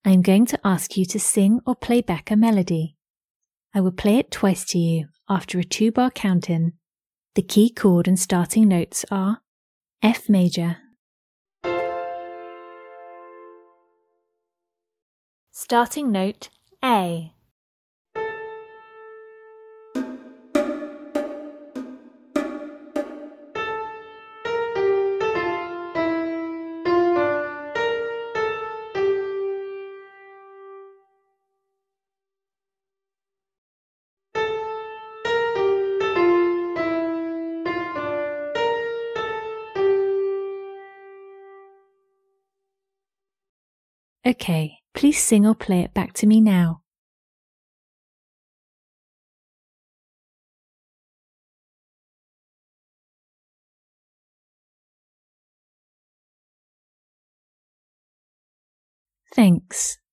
I am going to ask you to sing or play back a melody. I will play it twice to you after a 2-bar count-in. The key chord and starting notes are F major. Starting note A. Okay, please sing or play it back to me now. Thanks.